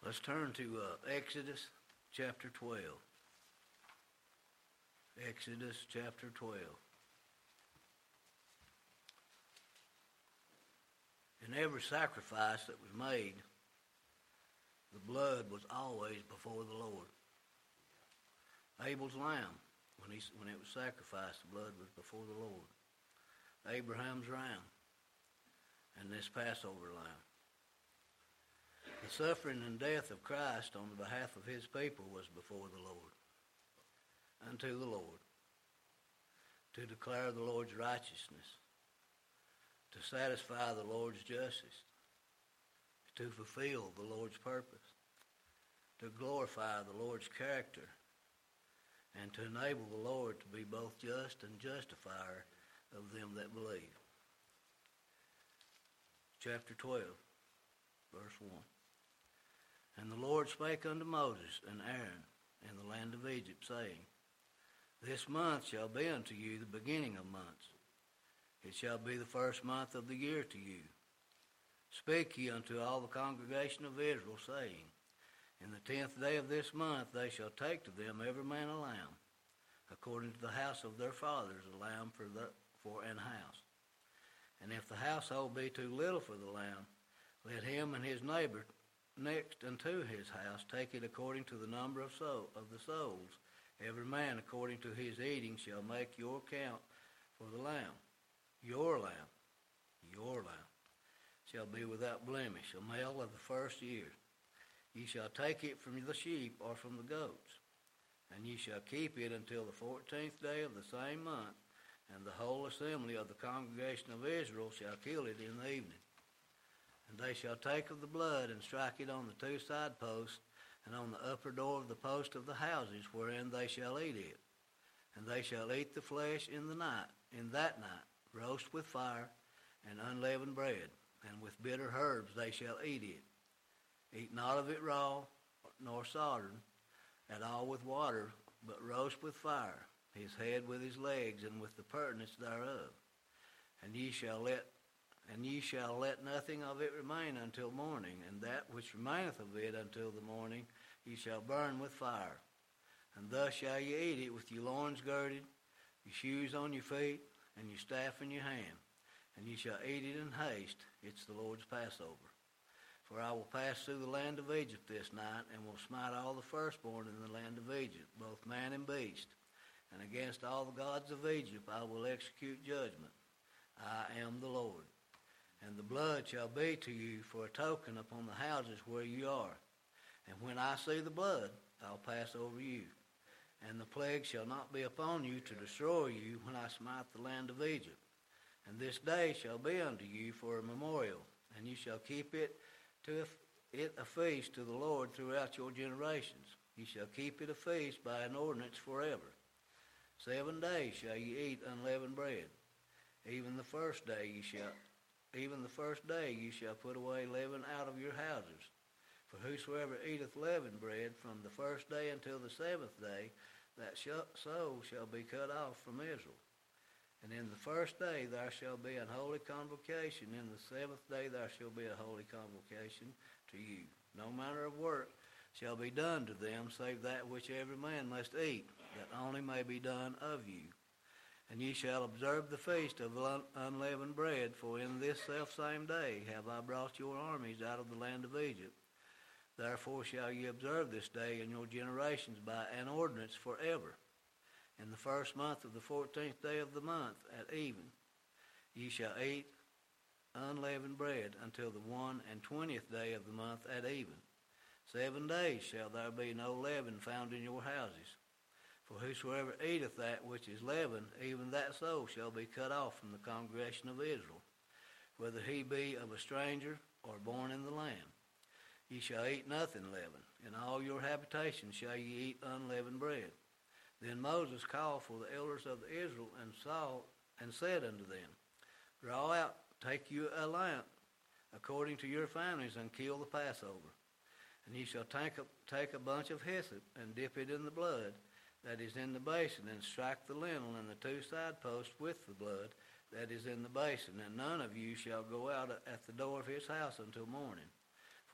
Let's turn to Exodus chapter 12. Exodus chapter 12. In every sacrifice that was made, the blood was always before the Lord. Abel's lamb, when it was sacrificed, the blood was before the Lord. Abraham's ram, and this Passover lamb. The suffering and death of Christ on the behalf of his people was before the Lord, unto the Lord, to declare the Lord's righteousness, to satisfy the Lord's justice, to fulfill the Lord's purpose, to glorify the Lord's character, and to enable the Lord to be both just and justifier of them that believe. Chapter 12, verse 1. And the Lord spake unto Moses and Aaron in the land of Egypt, saying, This month shall be unto you the beginning of months. It shall be the first month of the year to you. Speak ye unto all the congregation of Israel, saying, In the 10th day of this month they shall take to them every man a lamb, according to the house of their fathers, a lamb for an house. And if the household be too little for the lamb, let him and his neighbor next unto his house take it according to the number of the souls. Every man according to his eating shall make your count for the lamb. Your lamb shall be without blemish, a male of the first year. Ye shall take it from the sheep or from the goats, and ye shall keep it until the 14th day of the same month, and the whole assembly of the congregation of Israel shall kill it in the evening. And they shall take of the blood and strike it on the two side posts and on the upper door of the post of the houses wherein they shall eat it. And they shall eat the flesh in that night, roast with fire and unleavened bread, and with bitter herbs they shall eat it. Eat not of it raw, nor soldered at all with water, but roast with fire, his head with his legs, and with the purtenance thereof. And ye shall let nothing of it remain until morning, and that which remaineth of it until the morning ye shall burn with fire. And thus shall ye eat it with your loins girded, your shoes on your feet, and your staff in your hand. And ye shall eat it in haste. It's the Lord's Passover. For I will pass through the land of Egypt this night, and will smite all the firstborn in the land of Egypt, both man and beast. And against all the gods of Egypt I will execute judgment. I am the Lord. And the blood shall be to you for a token upon the houses where you are. And when I see the blood, I'll pass over you. And the plague shall not be upon you to destroy you when I smite the land of Egypt. And this day shall be unto you for a memorial, and you shall keep it a feast to the Lord throughout your generations. You shall keep it a feast by an ordinance forever. 7 days shall ye eat unleavened bread. Even the first day you shall put away leaven out of your houses. For whosoever eateth leavened bread from the first day until the 7th day, that soul shall be cut off from Israel. And in the first day there shall be an holy convocation. In the 7th day there shall be a holy convocation to you. No manner of work shall be done to them, save that which every man must eat, that only may be done of you. And ye shall observe the feast of unleavened bread, for in this selfsame day have I brought your armies out of the land of Egypt. Therefore shall ye observe this day in your generations by an ordinance forever. In the first month of the 14th day of the month at even, ye shall eat unleavened bread until the 21st day of the month at even. 7 days shall there be no leaven found in your houses. For whosoever eateth that which is leavened, even that soul shall be cut off from the congregation of Israel, whether he be of a stranger or born in the land. Ye shall eat nothing leavened. In all your habitations shall ye eat unleavened bread. Then Moses called for the elders of Israel and said unto them, Draw out, take you a lamb, according to your families, and kill the Passover. And ye shall take a bunch of hyssop, and dip it in the blood that is in the basin, and strike the lintel and the two side posts with the blood that is in the basin. And none of you shall go out at the door of his house until morning. For the Lord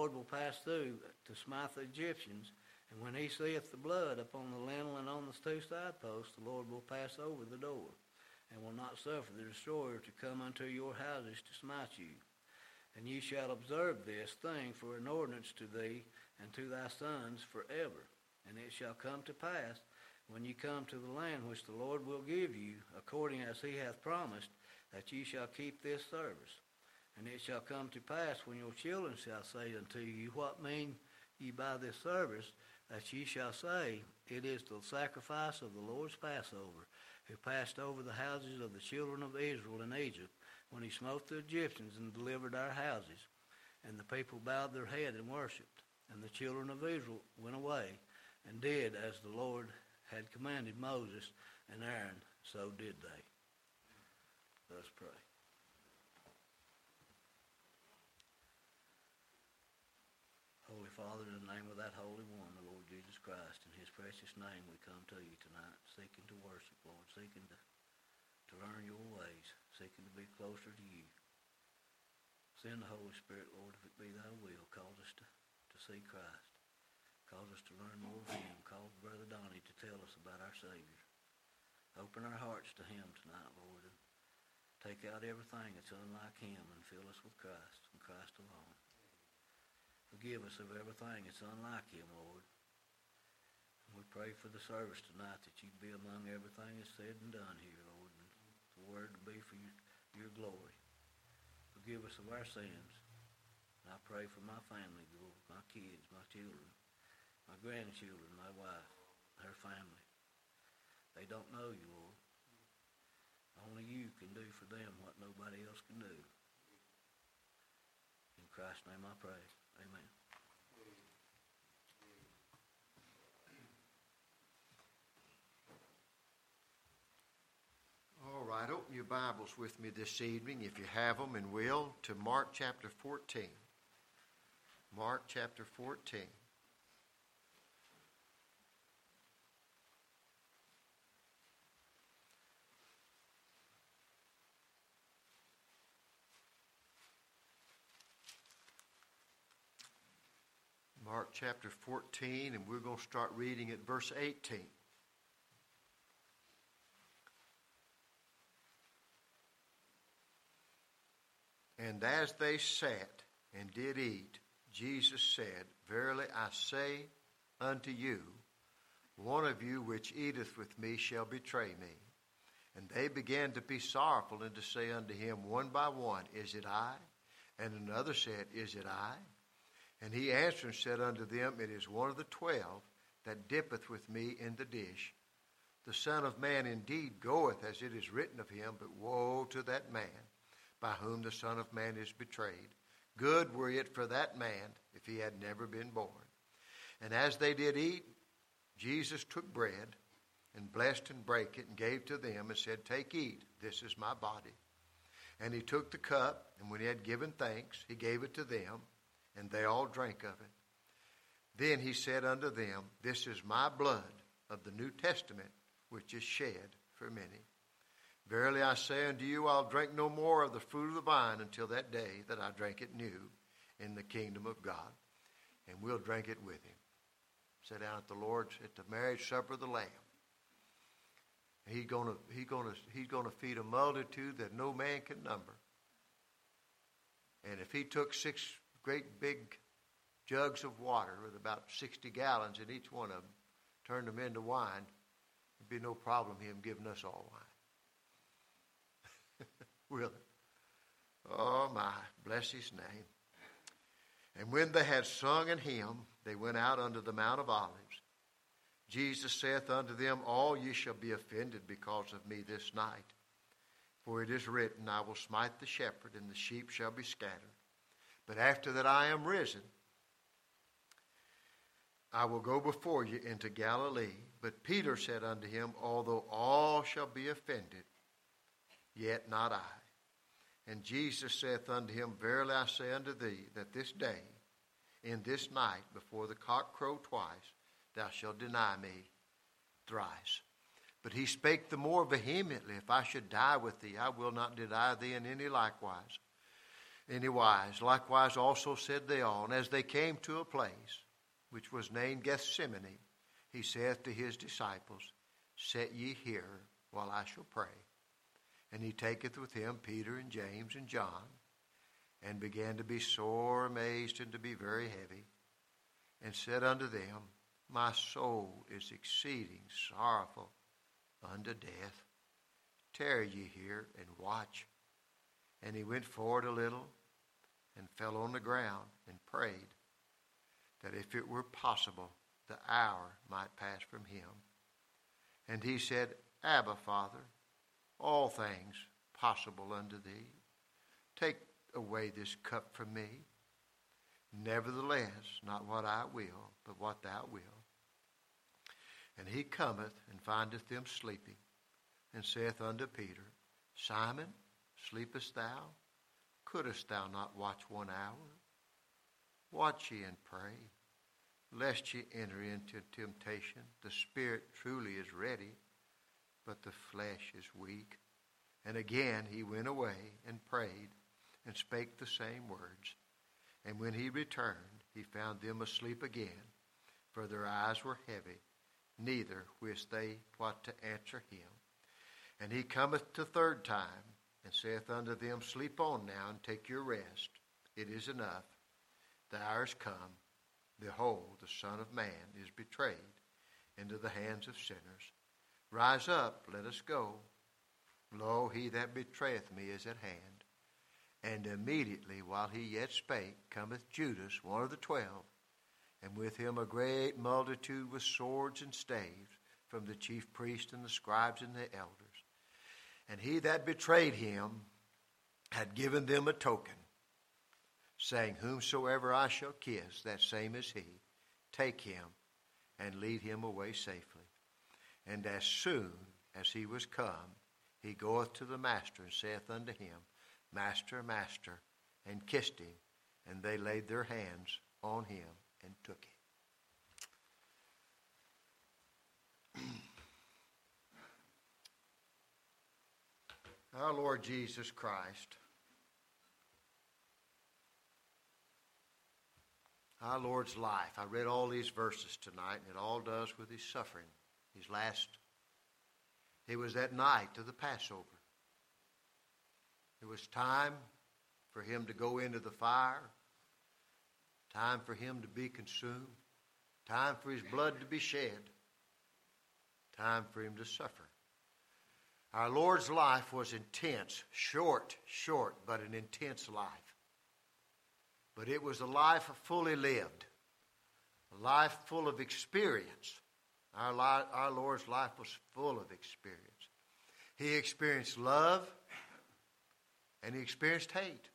Lord will pass through to smite the Egyptians, and when he seeth the blood upon the lintel and on the two side posts, the Lord will pass over the door, and will not suffer the destroyer to come unto your houses to smite you. And ye shall observe this thing for an ordinance to thee and to thy sons forever. And it shall come to pass, when ye come to the land which the Lord will give you, according as he hath promised, that ye shall keep this service. And it shall come to pass, when your children shall say unto you, What mean ye by this service? That ye shall say, It is the sacrifice of the Lord's Passover, who passed over the houses of the children of Israel in Egypt, when he smote the Egyptians and delivered our houses. And the people bowed their head and worshipped. And the children of Israel went away, and did as the Lord had commanded Moses and Aaron, so did they. Let us pray. Holy Father, in the name of that Holy One, the Lord Jesus Christ, in his precious name we come to you tonight, seeking to worship, Lord, seeking to learn your ways, seeking to be closer to you. Send the Holy Spirit, Lord, if it be thy will. Cause us to see Christ. Cause us to learn more of him. Cause Brother Donnie to tell us about our Savior. Open our hearts to him tonight, Lord, and take out everything that's unlike him and fill us with Christ and Christ alone. Forgive us of everything that's unlike him, Lord. And we pray for the service tonight that you'd be among everything that's said and done here, Lord, and the word to be for your glory. Forgive us of our sins. And I pray for my family, Lord, my kids, my children, my grandchildren, my wife, her family. They don't know you, Lord. Only you can do for them what nobody else can do. In Christ's name I pray. Amen. All right, open your Bibles with me this evening, if you have them and will, to Mark chapter 14. Mark chapter 14. Mark chapter 14, and we're going to start reading at verse 18. And as they sat and did eat, Jesus said, Verily I say unto you, one of you which eateth with me shall betray me. And they began to be sorrowful, and to say unto him one by one, Is it I? And another said, Is it I? And he answered and said unto them, It is one of the 12 that dippeth with me in the dish. The Son of Man indeed goeth as it is written of him, but woe to that man by whom the Son of Man is betrayed. Good were it for that man if he had never been born. And as they did eat, Jesus took bread and blessed and brake it and gave to them and said, Take, eat, this is my body. And he took the cup, and when he had given thanks, he gave it to them, and they all drank of it. Then he said unto them, This is my blood of the New Testament, which is shed for many. Verily I say unto you, I'll drink no more of the fruit of the vine until that day that I drink it new in the kingdom of God. And we'll drink it with him. Sit down at the marriage supper of the Lamb. He's gonna feed a multitude that no man can number. And if he took 6 great big jugs of water with about 60 gallons in each one of them, turned them into wine, there'd be no problem him giving us all wine. Will it? Oh my, bless his name. And when they had sung an hymn, they went out unto the Mount of Olives. Jesus saith unto them, All ye shall be offended because of me this night. For it is written, I will smite the shepherd, and the sheep shall be scattered. But after that I am risen, I will go before you into Galilee. But Peter said unto him, Although all shall be offended, yet not I. And Jesus saith unto him, Verily I say unto thee, that this day, in this night, before the cock crow twice, thou shalt deny me thrice. But he spake the more vehemently, If I should die with thee, I will not deny thee in any likewise. Anywise, likewise also said they all. And as they came to a place which was named Gethsemane, he saith to his disciples, Set ye here while I shall pray. And he taketh with him Peter and James and John, and began to be sore amazed and to be very heavy, and said unto them, My soul is exceeding sorrowful unto death. Tarry ye here and watch. And he went forward a little, and fell on the ground, and prayed, that if it were possible, the hour might pass from him. And he said, Abba, Father, all things possible unto thee. Take away this cup from me. Nevertheless, not what I will, but what thou wilt. And he cometh and findeth them sleeping, and saith unto Peter, Simon, sleepest thou? Couldest thou not watch 1 hour? Watch ye and pray, lest ye enter into temptation. The spirit truly is ready, but the flesh is weak. And again he went away and prayed, and spake the same words. And when he returned, he found them asleep again, for their eyes were heavy, neither wist they what to answer him. And he cometh the third time, and saith unto them, Sleep on now, and take your rest. It is enough. The hour is come. Behold, the Son of Man is betrayed into the hands of sinners. Rise up, let us go. Lo, he that betrayeth me is at hand. And immediately, while he yet spake, cometh Judas, one of the 12, and with him a great multitude with swords and staves, from the chief priests and the scribes and the elders. And he that betrayed him had given them a token, saying, Whomsoever I shall kiss, that same is he. Take him, and lead him away safely. And as soon as he was come, he goeth to the master, and saith unto him, Master, Master, and kissed him. And they laid their hands on him, and took him. Our Lord Jesus Christ, our Lord's life. I read all these verses tonight, and it all does with his suffering. It was that night of the Passover. It was time for him to go into the fire, time for him to be consumed, time for his blood to be shed, time for him to suffer. Our Lord's life was intense, short, but an intense life. But it was a life fully lived, a life full of experience. Our Lord's life was full of experience. He experienced love, and he experienced hate,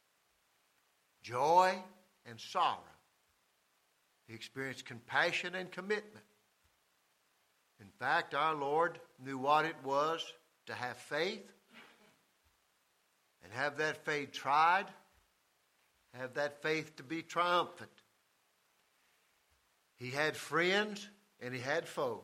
joy and sorrow. He experienced compassion and commitment. In fact, our Lord knew what it was to have faith and have that faith tried, have that faith to be triumphant. He had friends and he had foes.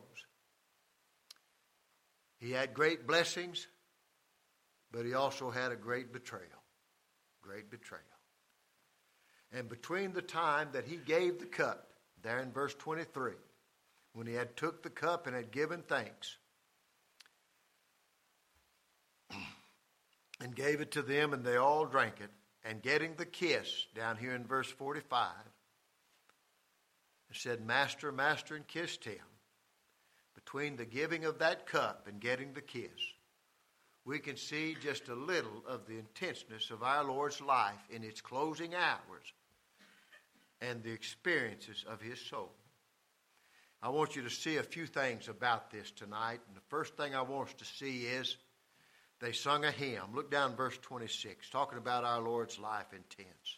He had great blessings, but he also had a great betrayal. Great betrayal. And between the time that he gave the cup, there in verse 23, when he had took the cup and had given thanks, and gave it to them, and they all drank it, and getting the kiss, down here in verse 45, and said, Master, Master, and kissed him. Between the giving of that cup and getting the kiss, we can see just a little of the intenseness of our Lord's life in its closing hours and the experiences of his soul. I want you to see a few things about this tonight, and the first thing I want us to see is they sung a hymn. Look down verse 26, talking about our Lord's life intense.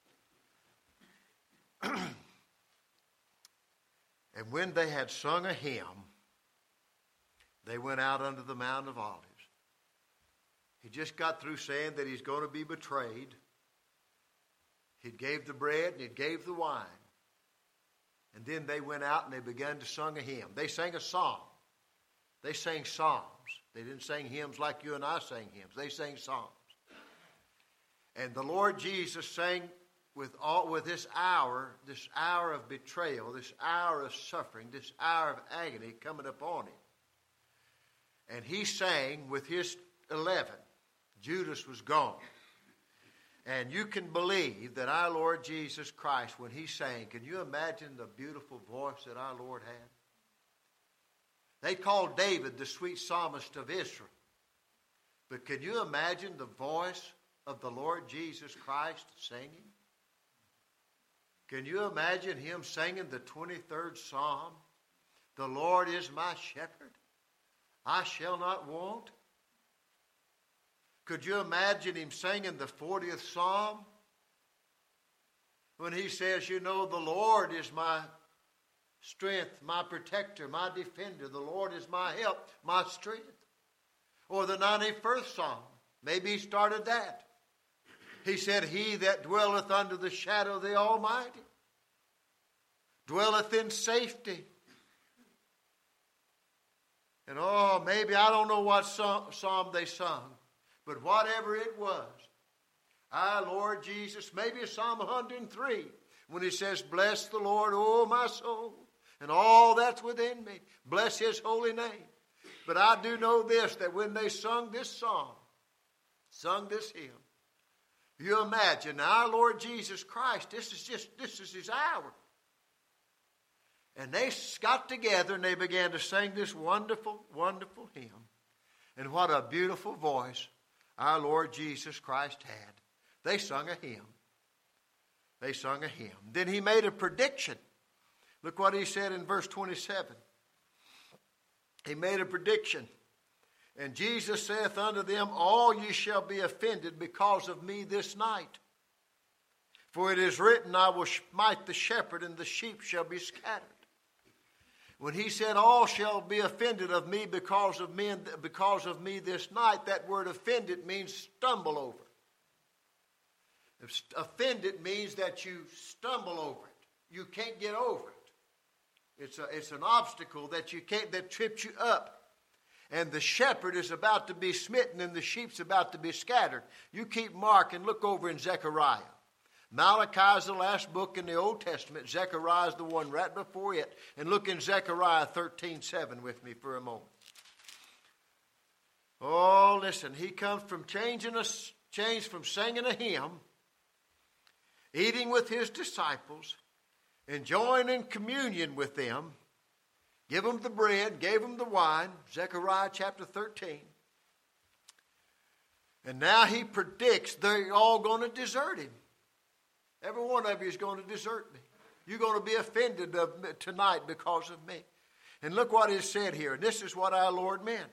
And when they had sung a hymn, they went out unto the Mount of Olives. He just got through saying that he's going to be betrayed. He gave the bread and he gave the wine. And then they went out and they began to sing a hymn. They sang a song. They sang psalms. They didn't sing hymns like you and I sang hymns. They sang psalms. And the Lord Jesus sang with this hour of betrayal, this hour of suffering, this hour of agony coming upon him. And he sang with his 11. Judas was gone. And you can believe that our Lord Jesus Christ, when he sang, can you imagine the beautiful voice that our Lord had? They called David the sweet psalmist of Israel. But can you imagine the voice of the Lord Jesus Christ singing? Can you imagine him singing the 23rd Psalm? The Lord is my shepherd, I shall not want. Could you imagine him singing the 40th Psalm? When he says, you know, the Lord is my strength, my protector, my defender. The Lord is my help, my strength. Or the 91st Psalm. Maybe he started that. He said, he that dwelleth under the shadow of the Almighty dwelleth in safety. And maybe I don't know what psalm they sung, but whatever it was, our Lord Jesus, maybe it's Psalm 103, when he says, bless the Lord, O my soul, and all that's within me. Bless his holy name. But I do know this, that when they sung this song, sung this hymn, you imagine our Lord Jesus Christ, this is his hour. And they got together and they began to sing this wonderful, wonderful hymn. And what a beautiful voice our Lord Jesus Christ had. They sung a hymn. They sung a hymn. Then he made a prediction. Look what he said in verse 27. He made a prediction. And Jesus saith unto them, all ye shall be offended because of me this night. For it is written, I will smite the shepherd, and the sheep shall be scattered. When he said, all shall be offended of me because of me this night, that word offended means stumble over. Offended means that you stumble over it. You can't get over it. It's an obstacle that trips you up. And the shepherd is about to be smitten and the sheep's about to be scattered. You keep Mark and look over in Zechariah. Malachi is the last book in the Old Testament. Zechariah is the one right before it. And look in Zechariah 13:7 with me for a moment. Oh, listen, he comes from changed from singing a hymn, eating with his disciples, enjoying in communion with them. Give them the bread, gave them the wine, Zechariah chapter 13. And now he predicts they're all going to desert him. Every one of you is going to desert me. You're going to be offended tonight because of me. And look what is said here. And this is what our Lord meant.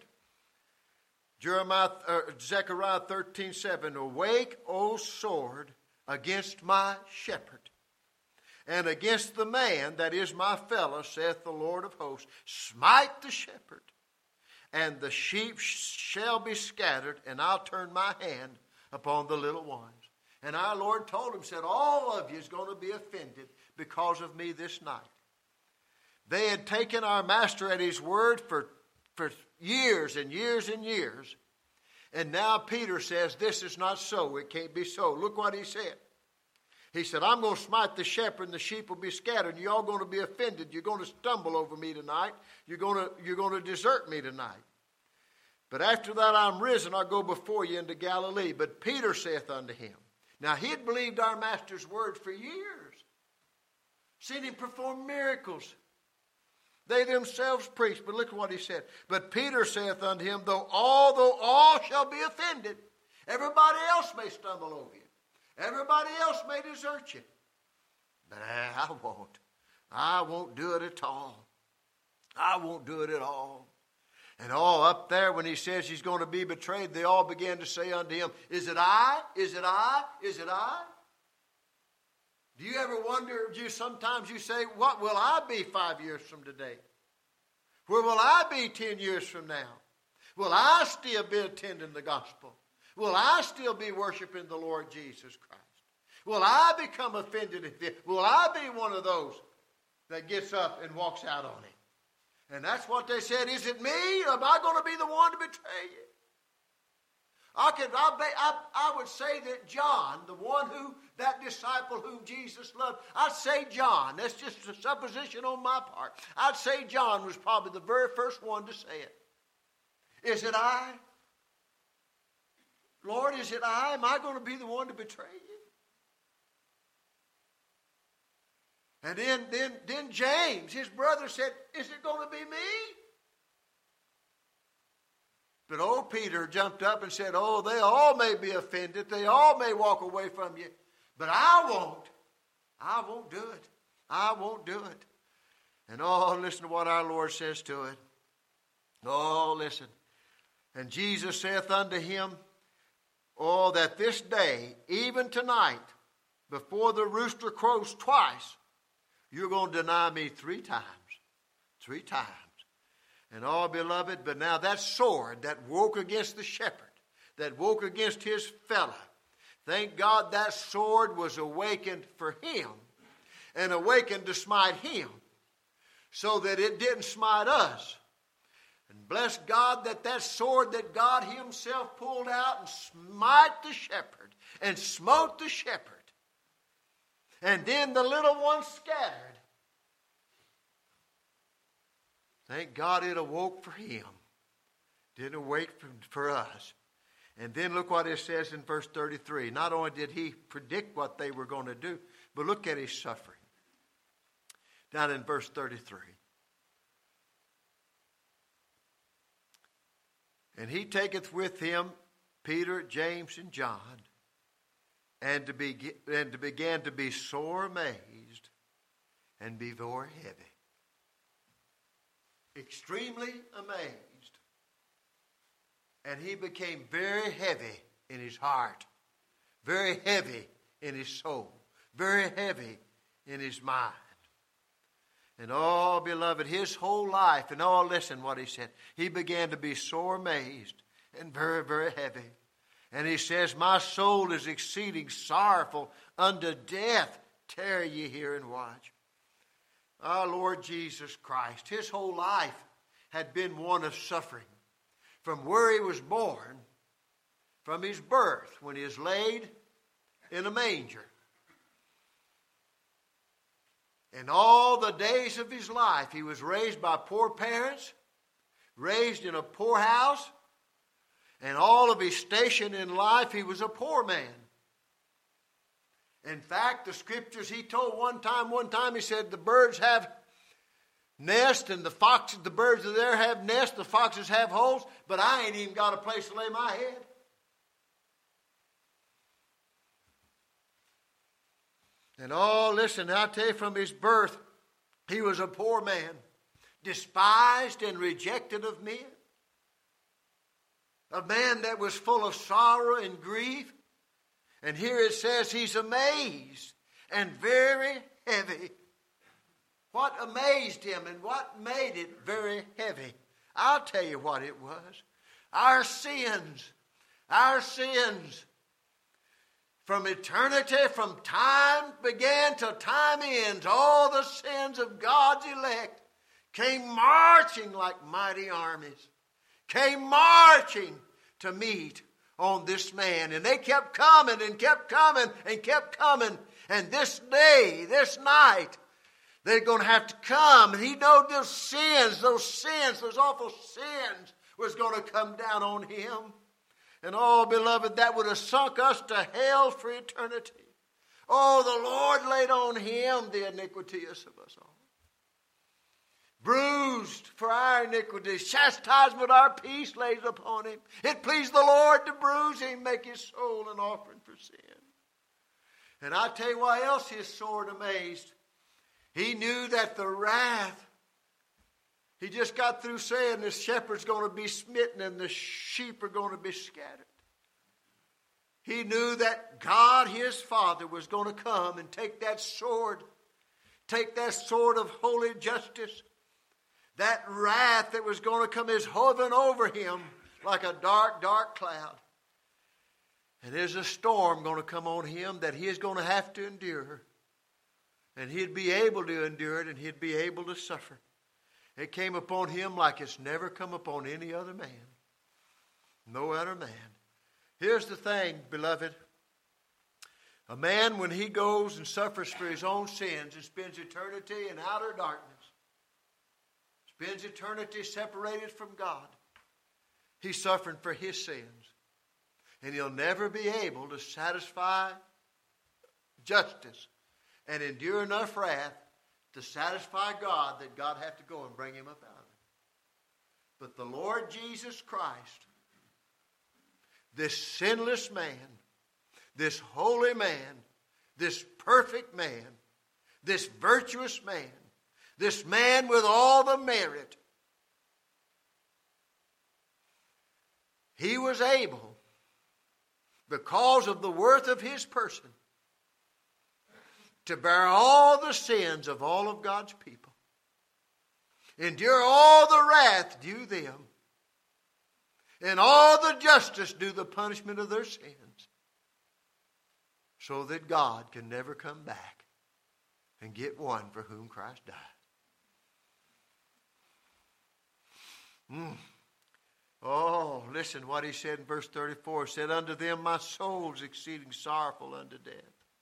Zechariah 13:7. Awake, O sword, against my shepherd, and against the man that is my fellow, saith the Lord of hosts. Smite the shepherd, and the sheep shall be scattered, and I'll turn my hand upon the little ones. And our Lord told him, said, all of you is going to be offended because of me this night. They had taken our master at his word for years and years and years. And now Peter says, this is not so. It can't be so. Look what he said. He said, I'm going to smite the shepherd and the sheep will be scattered. You're all going to be offended. You're going to stumble over me tonight. You're going to desert me tonight. But after that I'm risen, I'll go before you into Galilee. But Peter saith unto him. Now he had believed our master's word for years. Seen him perform miracles. They themselves preached. But look at what he said. But Peter saith unto him, although all shall be offended, everybody else may stumble over you. Everybody else may desert you. But I won't. I won't do it at all. I won't do it at all. And all up there when he says he's going to be betrayed, they all began to say unto him, is it I? Is it I? Is it I? Do you ever wonder, sometimes you say, what will I be 5 years from today? Where will I be 10 years from now? Will I still be attending the gospel? Will I still be worshiping the Lord Jesus Christ? Will I become offended at this? Will I be one of those that gets up and walks out on him? And that's what they said. Is it me? Or am I going to be the one to betray you? I would say that John, that disciple whom Jesus loved, I'd say John. That's just a supposition on my part. I'd say John was probably the very first one to say it. Is it I? Lord, is it I? Am I going to be the one to betray you? And then James, his brother, said, is it going to be me? But old Peter jumped up and said, oh, they all may be offended. They all may walk away from you. But I won't. I won't do it. I won't do it. And listen to what our Lord says to it. Listen. And Jesus saith unto him, that this day, even tonight, before the rooster crows twice, you're going to deny me 3 times. 3 times. And beloved, but now that sword that woke against the shepherd, that woke against his fella, thank God that sword was awakened for him and awakened to smite him so that it didn't smite us. And bless God that sword that God himself pulled out and smite the shepherd and smote the shepherd. And then the little one scattered. Thank God it awoke for him. Didn't awake for us. And then look what it says in verse 33. Not only did he predict what they were going to do, but look at his suffering. Down in verse 33. And he taketh with him Peter, James, and John, and began to be sore amazed and be very heavy. Extremely amazed. And he became very heavy in his heart, very heavy in his soul, very heavy in his mind. And beloved, his whole life, and listen what he said. He began to be sore amazed and very, very heavy. And he says, my soul is exceeding sorrowful unto death. Tarry ye here and watch. Our Lord Jesus Christ, his whole life had been one of suffering. From where he was born, from his birth, when he was laid in a manger. And all the days of his life, he was raised by poor parents, raised in a poor house, and all of his station in life, he was a poor man. In fact, the scriptures, he told one time, he said, the birds have nests and the birds of the air have nests, the foxes have holes, but I ain't even got a place to lay my head. And listen, I'll tell you, from his birth, he was a poor man, despised and rejected of men. A man that was full of sorrow and grief. And here it says he's amazed and very heavy. What amazed him and what made it very heavy? I'll tell you what it was. Our sins. From eternity, from time began to time ends, all the sins of God's elect came marching like mighty armies. Came marching to meet on this man. And they kept coming and kept coming and kept coming. And this day, this night, they're going to have to come. And he knew those awful sins was going to come down on him. And beloved, that would have sunk us to hell for eternity. The Lord laid on him the iniquities of us all. Bruised for our iniquities, chastisement of our peace lays upon him. It pleased the Lord to bruise him, make his soul an offering for sin. And I tell you why else his sword amazed. He knew that the wrath, he just got through saying the shepherd's going to be smitten and the sheep are going to be scattered. He knew that God, his Father, was going to come and take that sword of holy justice, that wrath that was going to come is hovering over him like a dark, dark cloud. And there's a storm going to come on him that he is going to have to endure. And he'd be able to endure it and he'd be able to suffer. It came upon him like it's never come upon any other man. No other man. Here's the thing, beloved. A man, when he goes and suffers for his own sins and spends eternity in outer darkness, spends eternity separated from God, he's suffering for his sins. And he'll never be able to satisfy justice and endure enough wrath to satisfy God that God have to go and bring him up out of it. But the Lord Jesus Christ, this sinless man, this holy man, this perfect man, this virtuous man, this man with all the merit, he was able, because of the worth of his person, to bear all the sins of all of God's people, endure all the wrath due them, and all the justice due the punishment of their sins, so that God can never come back and get one for whom Christ died. Oh, listen what he said in verse 34. He said, unto them my soul is exceeding sorrowful unto death.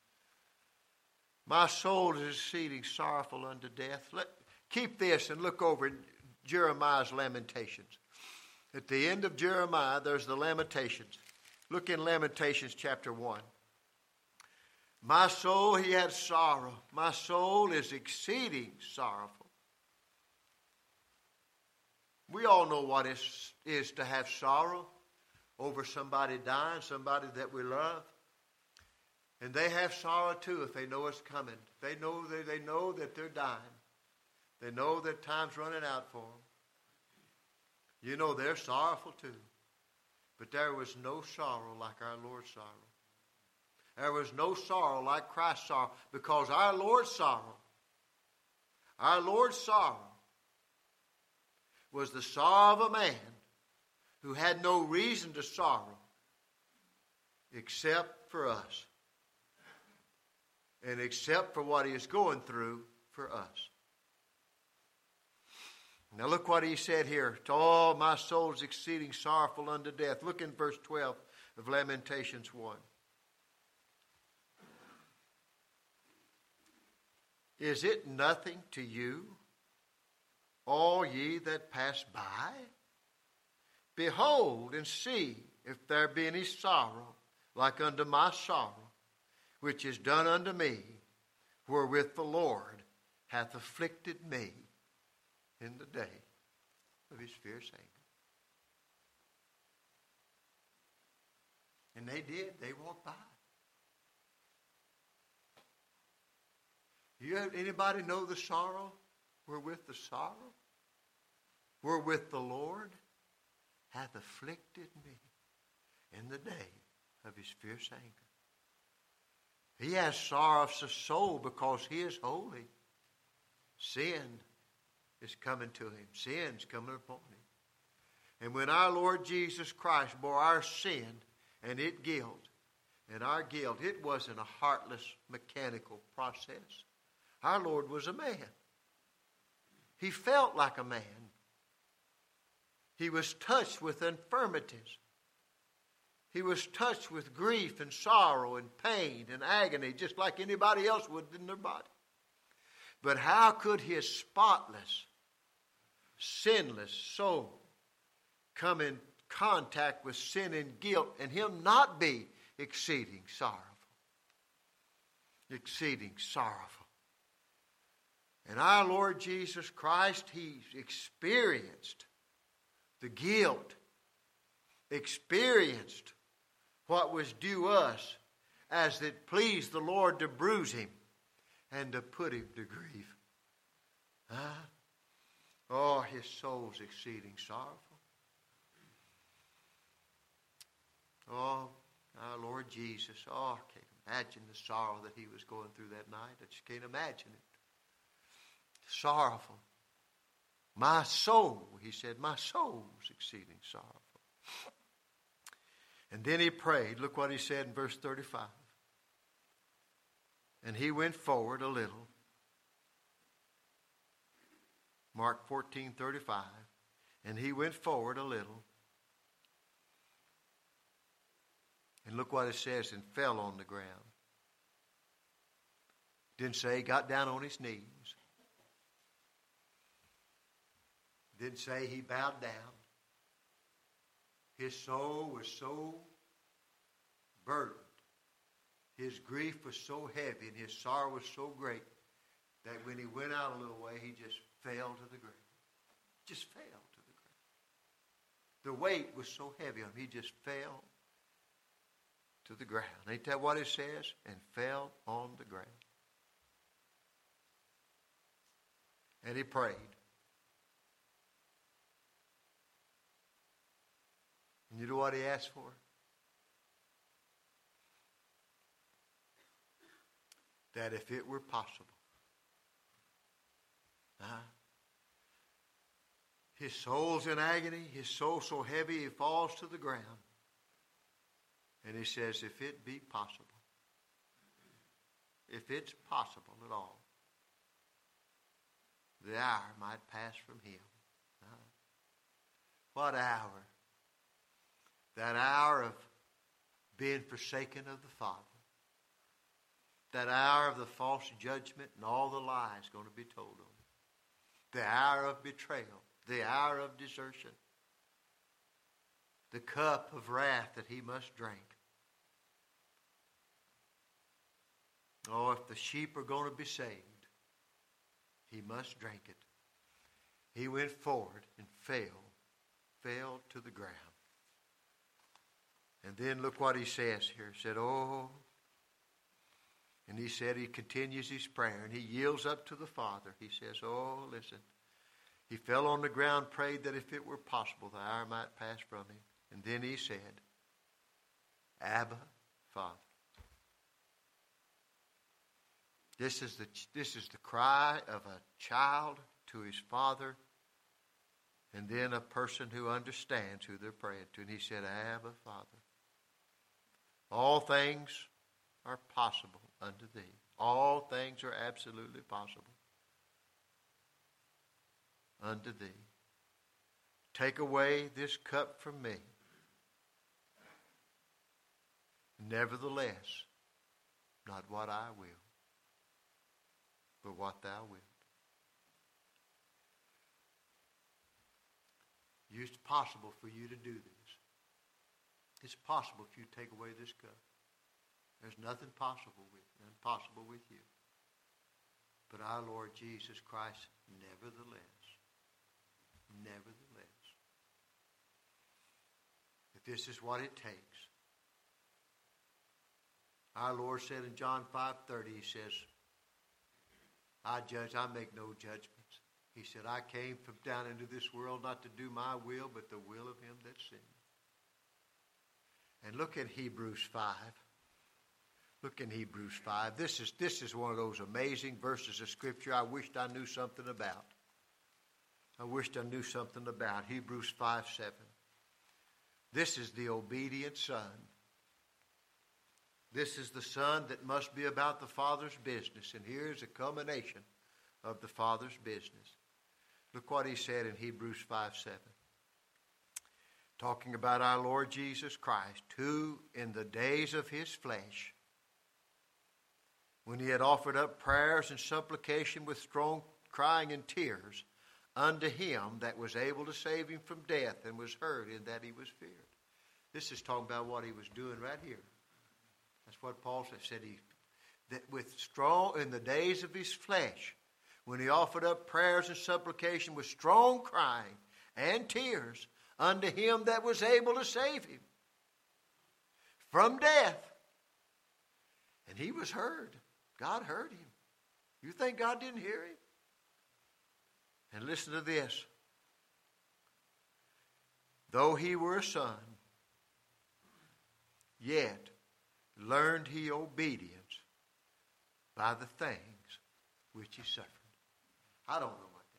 My soul is exceeding sorrowful unto death. Keep this and look over Jeremiah's Lamentations. At the end of Jeremiah, there's the Lamentations. Look in Lamentations chapter 1. My soul, he had sorrow. My soul is exceeding sorrowful. We all know what it is to have sorrow over somebody dying, somebody that we love. And they have sorrow too if they know it's coming. They know that they're dying. They know that time's running out for them. You know they're sorrowful too. But there was no sorrow like our Lord's sorrow. There was no sorrow like Christ's sorrow, because our Lord's sorrow was the sorrow of a man who had no reason to sorrow except for us, and except for what he is going through for us. Now look what he said here. Oh, my soul is exceeding sorrowful unto death. Look in verse 12 of Lamentations 1. Is it nothing to you, all ye that pass by? Behold and see if there be any sorrow like unto my sorrow, which is done unto me, wherewith the Lord hath afflicted me in the day of his fierce anger. And they did. They walked by. Anybody know the sorrow? Wherewith the Lord hath afflicted me in the day of his fierce anger. He has sorrow of the soul because he is holy. Sin is coming to him. Sin's coming upon him. And when our Lord Jesus Christ bore our sin and its guilt, and our guilt, it wasn't a heartless, mechanical process. Our Lord was a man. He felt like a man. He was touched with infirmities. He was touched with grief and sorrow and pain and agony, just like anybody else would in their body. But how could his spotless, sinless soul come in contact with sin and guilt and him not be exceeding sorrowful? Exceeding sorrowful. And our Lord Jesus Christ, he experienced the guilt, experienced what was due us, as it pleased the Lord to bruise him and to put him to grief. Oh, his soul's exceeding sorrowful. Oh, our Lord Jesus. Oh, I can't imagine the sorrow that he was going through that night. I just can't imagine it. Sorrowful. My soul, he said, my soul's exceeding sorrowful. And then he prayed. Look what he said in verse 35. And he went forward a little. Mark 14:35. And he went forward a little. And look what it says, and fell on the ground. Didn't say he got down on his knees. Didn't say he bowed down. His soul was so burdened. His grief was so heavy and his sorrow was so great that when he went out a little way, he just fell to the ground. Just fell to the ground. The weight was so heavy on him, he just fell to the ground. Ain't that what it says? And fell on the ground. And he prayed. And you know what he asked for? That if it were possible, his soul's in agony, his soul so heavy he falls to the ground. And he says, if it be possible, if it's possible at all, the hour might pass from him. What hour? That hour of being forsaken of the Father. That hour of the false judgment and all the lies going to be told on him. The hour of betrayal. The hour of desertion. The cup of wrath that he must drink. Oh, if the sheep are going to be saved, he must drink it. He went forward and fell to the ground. And then look what he says here. He said, oh, and he said, he continues his prayer, and he yields up to the Father. He says, oh, listen. He fell on the ground, prayed that if it were possible, the hour might pass from him. And then he said, Abba, Father. This is the cry of a child to his father, and then a person who understands who they're praying to. And he said, Abba, Father. All things are possible unto thee. All things are absolutely possible unto thee. Take away this cup from me. Nevertheless, not what I will, but what thou wilt. It's possible for you to do this. It's possible if you take away this cup. There's nothing impossible with you. But our Lord Jesus Christ, nevertheless, if this is what it takes. Our Lord said in John 5:30, he says, I make no judgments. He said, I came from down into this world not to do my will, but the will of him that sent me. And look at Hebrews 5. Look in Hebrews 5. This is one of those amazing verses of Scripture I wished I knew something about. Hebrews 5:7. This is the obedient son. This is the son that must be about the Father's business. And here's a culmination of the Father's business. Look what he said in Hebrews 5:7. Talking about our Lord Jesus Christ, who in the days of his flesh, when he had offered up prayers and supplication with strong crying and tears unto him that was able to save him from death, and was heard in that he was feared. This is talking about what he was doing right here. That's what Paul said. That with strong, in the days of his flesh, when he offered up prayers and supplication with strong crying and tears unto him that was able to save him from death. And he was heard. God heard him. You think God didn't hear him? And listen to this. Though he were a son, yet learned he obedience by the things which he suffered. I don't know what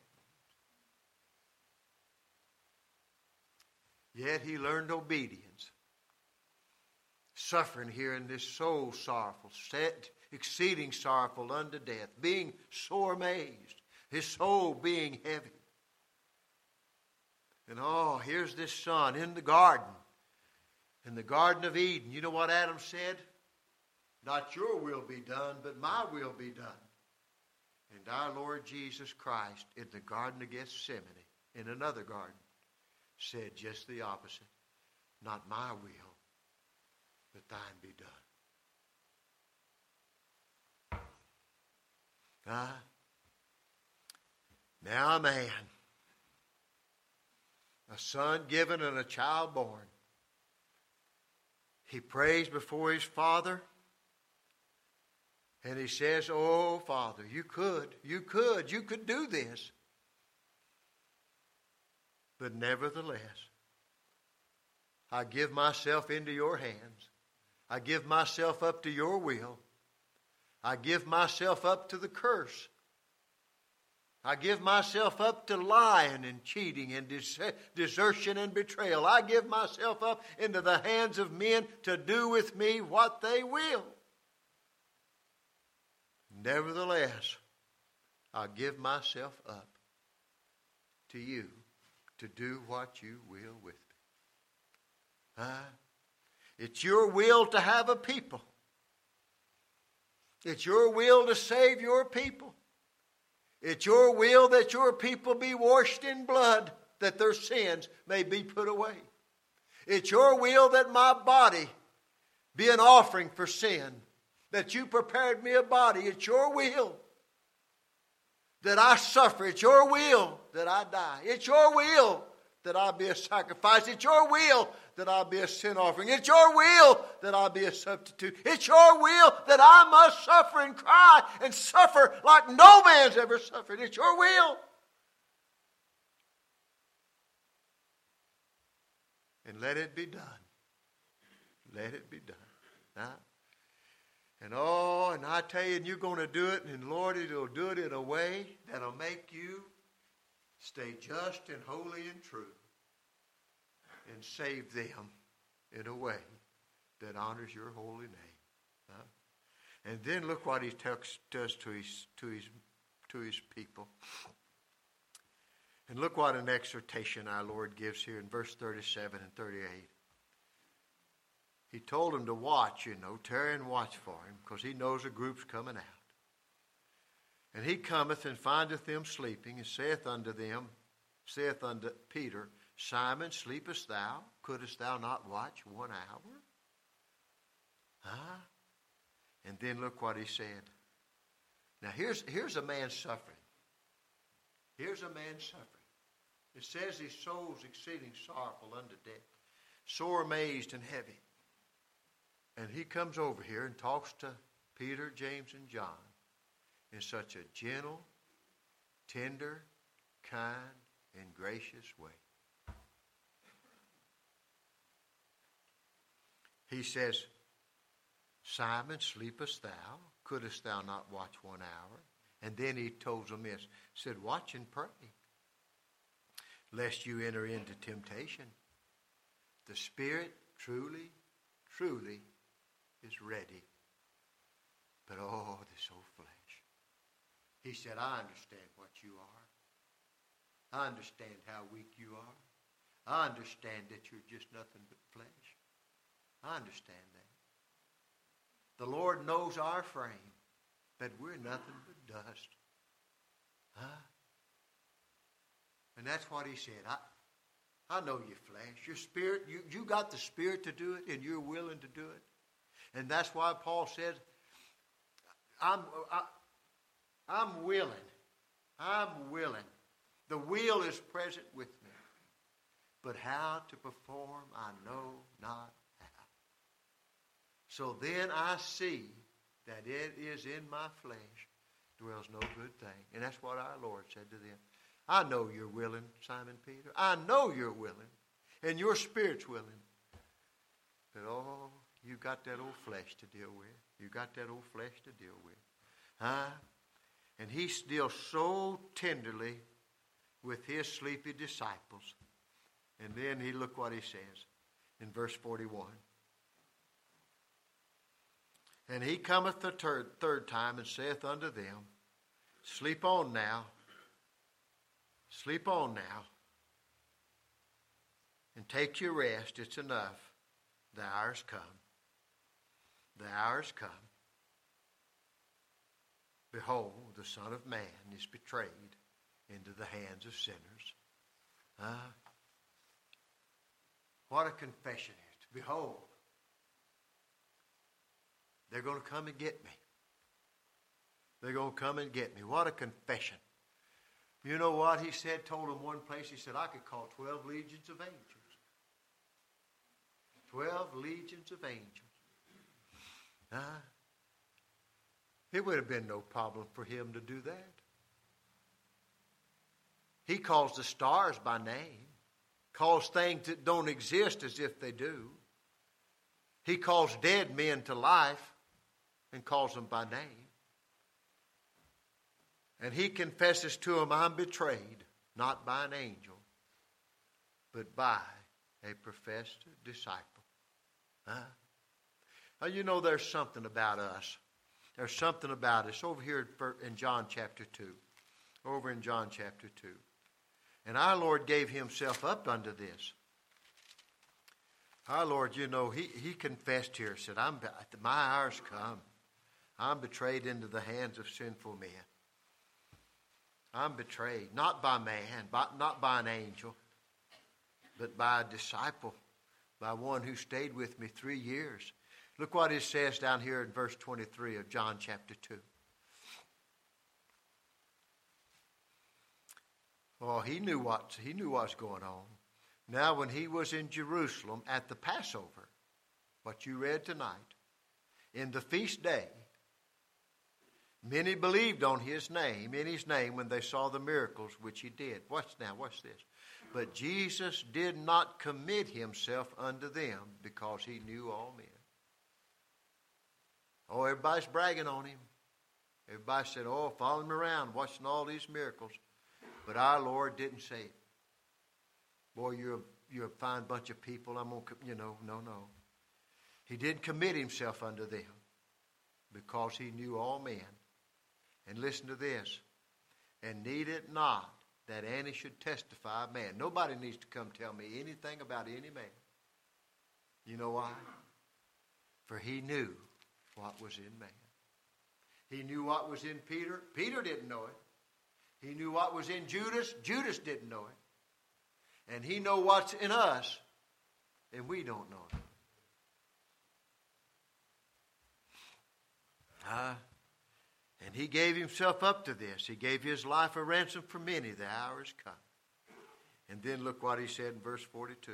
that means. Yet he learned obedience. Suffering here in this soul sorrowful, exceeding sorrowful unto death, being sore amazed, his soul being heavy. And here's this son in the garden, In the Garden of Eden, you know what Adam said? Not your will be done, but my will be done. And our Lord Jesus Christ in the Garden of Gethsemane, in another garden, said just the opposite. Not my will, but thine be done. Now a man, a son given and a child born. He prays before his Father. And he says, oh, Father, you could do this. But nevertheless, I give myself into your hands. I give myself up to your will. I give myself up to the curse. I give myself up to lying and cheating and desertion and betrayal. I give myself up into the hands of men to do with me what they will. Nevertheless, I give myself up to you to do what you will with me. It's your will to have a people. It's your will to save your people. It's your will that your people be washed in blood, that their sins may be put away. It's your will that my body be an offering for sin, that you prepared me a body. It's your will that I suffer. It's your will that I die. It's your will that I be a sacrifice. It's your will that I be a sin offering. It's your will that I be a substitute. It's your will that I must suffer and cry and suffer like no man's ever suffered. It's your will. And let it be done. Let it be done. Now, and I tell you, and you're going to do it, and Lord, it'll do it in a way that'll make you stay just and holy and true and save them in a way that honors your holy name. And then look what he does to his people. And look what an exhortation our Lord gives here in verse 37 and 38. He told them to watch, tarry and watch for him, because he knows a group's coming out. And he cometh and findeth them sleeping, and saith unto Peter, Simon, sleepest thou? Couldest thou not watch 1 hour? And then look what he said. Now here's a man suffering. Here's a man suffering. It says his soul's exceeding sorrowful unto death, sore amazed and heavy. And he comes over here and talks to Peter, James, and John in such a gentle, tender, kind, and gracious way. He says, Simon, sleepest thou? Couldest thou not watch 1 hour? And then he told them this. He said, watch and pray, lest you enter into temptation. The spirit truly, truly is ready. But this old flesh. He said, I understand what you are. I understand how weak you are. I understand that you're just nothing but flesh. I understand that. The Lord knows our frame, that we're nothing but dust. And that's what he said. I know your flesh. Your spirit, you got the spirit to do it, and you're willing to do it. And that's why Paul said, I'm willing. I'm willing. The will is present with me. But how to perform, I know not how. So then I see that it is in my flesh dwells no good thing. And that's what our Lord said to them. I know you're willing, Simon Peter. I know you're willing. And your spirit's willing. But you got that old flesh to deal with. You got that old flesh to deal with. And he deals so tenderly with his sleepy disciples. And then look what he says in verse 41. And he cometh the third time and saith unto them, sleep on now. Sleep on now. And take your rest. It's enough. the hour's come. The hour's come. Behold, the Son of Man is betrayed into the hands of sinners. What a confession it is. Behold, they're going to come and get me. They're going to come and get me. What a confession. You know what he said, told them one place, he said, I could call 12 legions of angels. 12 legions of angels. It would have been no problem for him to do that. He calls the stars by name, calls things that don't exist as if they do. He calls dead men to life and calls them by name. And he confesses to them, I'm betrayed, not by an angel, but by a professed disciple. Now, you know there's something about us. There's something about us over here in John chapter 2. Over in John chapter 2. And our Lord gave himself up unto this. Our Lord, you know, he confessed here, said, my hour's come. I'm betrayed into the hands of sinful men. I'm betrayed, not by man, not by an angel, but by a disciple, by one who stayed with me 3 years. Look what it says down here in verse 23 of John chapter 2. Oh, he knew what's going on. Now when he was in Jerusalem at the Passover, what you read tonight, in the feast day, many believed in his name when they saw the miracles which he did. Watch this. But Jesus did not commit himself unto them because he knew all men. Oh, everybody's bragging on him. Everybody said, oh, follow him around, watching all these miracles. But our Lord didn't say it. Boy, you're a fine bunch of people. No. He didn't commit himself unto them because he knew all men. And listen to this. And needed not that any should testify of man. Nobody needs to come tell me anything about any man. You know why? For he knew what was in man. He knew what was in Peter. Peter didn't know it. He knew what was in Judas. Judas didn't know it. And he knows what's in us, and we don't know it. And he gave himself up to this. He gave his life a ransom for many. The hour has come. And then look what he said in verse 42.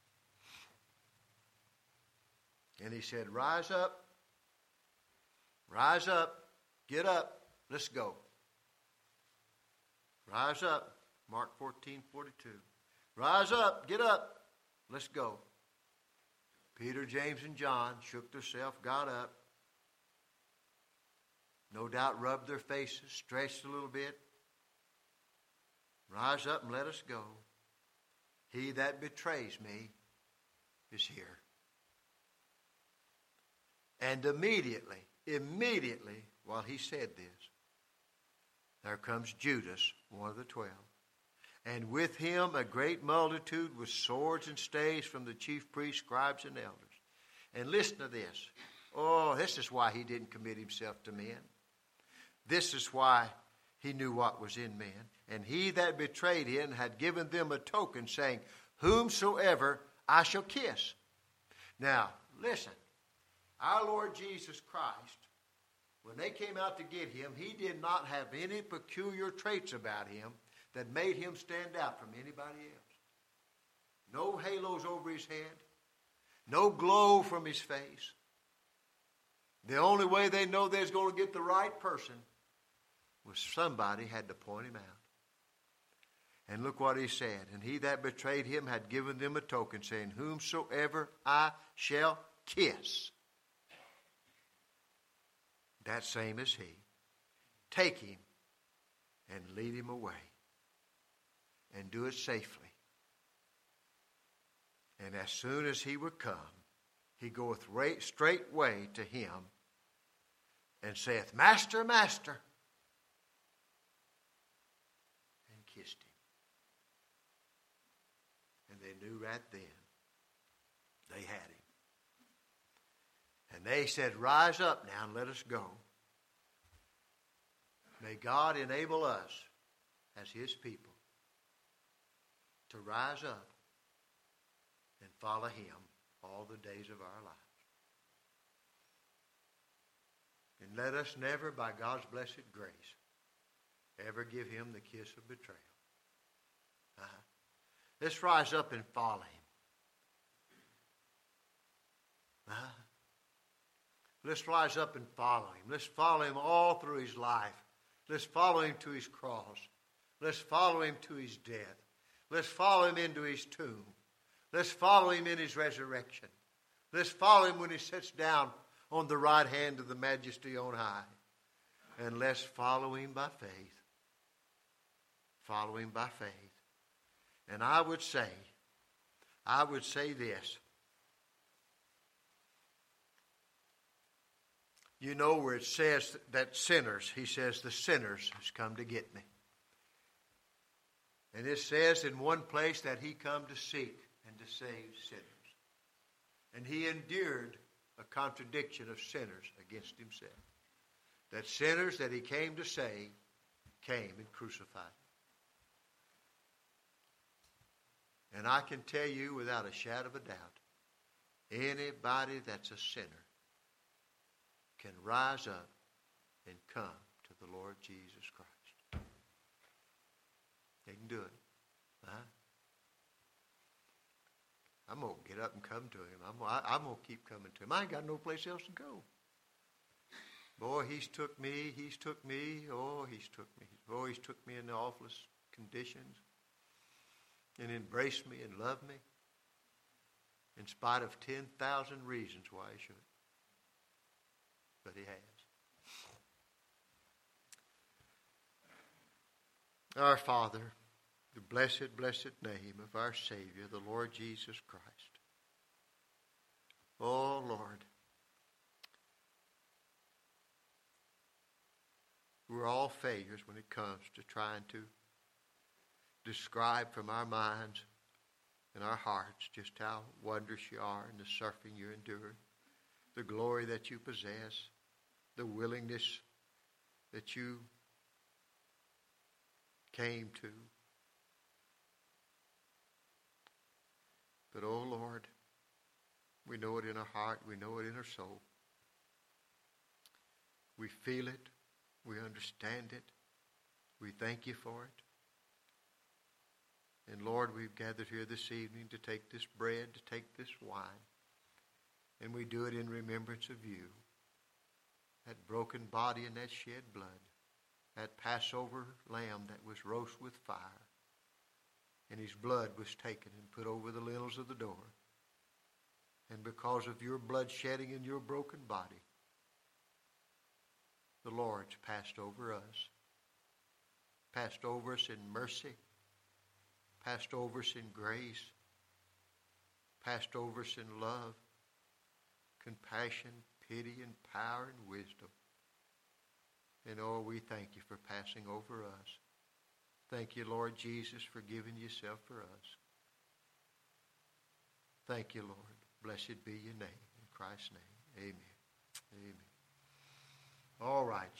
And he said, rise up, get up, let's go. Rise up, Mark 14:42. Rise up, get up, let's go. Peter, James, and John shook themselves, got up. No doubt rubbed their faces, stretched a little bit. Rise up and let us go. He that betrays me is here. And immediately, while he said this, there comes Judas, one of the 12. And with him a great multitude with swords and staves from the chief priests, scribes, and elders. And listen to this. Oh, this is why he didn't commit himself to men. This is why he knew what was in men. And he that betrayed him had given them a token, saying, whomsoever I shall kiss. Now, listen. Our Lord Jesus Christ, when they came out to get him, he did not have any peculiar traits about him that made him stand out from anybody else. No halos over his head. No glow from his face. The only way they know they're going to get the right person was somebody had to point him out. And look what he said. And he that betrayed him had given them a token, saying, whomsoever I shall kiss, that same is he. Take him and lead him away. And do it safely. And as soon as he would come, he goeth straightway to him and saith, Master, Master, and kissed him. And they knew right then they had him. And they said, rise up now and let us go. May God enable us as his people to rise up and follow him all the days of our lives. And let us never, by God's blessed grace, ever give him the kiss of betrayal. Let's rise up and follow him. Let's rise up and follow him. Let's follow him all through his life. Let's follow him to his cross. Let's follow him to his death. Let's follow him into his tomb. Let's follow him in his resurrection. Let's follow him when he sits down on the right hand of the majesty on high. And let's follow him by faith. Follow him by faith. And I would say this. You know where it says that sinners, he says the sinners has come to get me. And it says in one place that he come to seek and to save sinners. And he endured a contradiction of sinners against himself. That sinners that he came to save came and crucified. And I can tell you without a shadow of a doubt, anybody that's a sinner can rise up and come to the Lord Jesus Christ. They can do it. I'm going to get up and come to him. I'm going to keep coming to him. I ain't got no place else to go. Boy, he's took me. Oh, he's took me. Oh, he's took me in the awfulest conditions and embraced me and loved me in spite of 10,000 reasons why he should. But he has. Our Father, the blessed, blessed name of our Savior, the Lord Jesus Christ. Oh, Lord, we're all failures when it comes to trying to describe from our minds and our hearts just how wondrous you are and the suffering you endured, the glory that you possess, the willingness that you came to. But, oh Lord, we know it in our heart, we know it in our soul. We feel it, we understand it, we thank you for it. And Lord, we've gathered here this evening to take this bread, to take this wine, and we do it in remembrance of you. That broken body and that shed blood, that Passover lamb that was roast with fire, and his blood was taken and put over the lintels of the door. And because of your blood shedding in your broken body, the Lord's passed over us in mercy, passed over us in grace, passed over us in love, compassion, pity, and power and wisdom. And oh, we thank you for passing over us. Thank you, Lord Jesus, for giving yourself for us. Thank you, Lord. Blessed be your name. In Christ's name, amen. Amen. All right.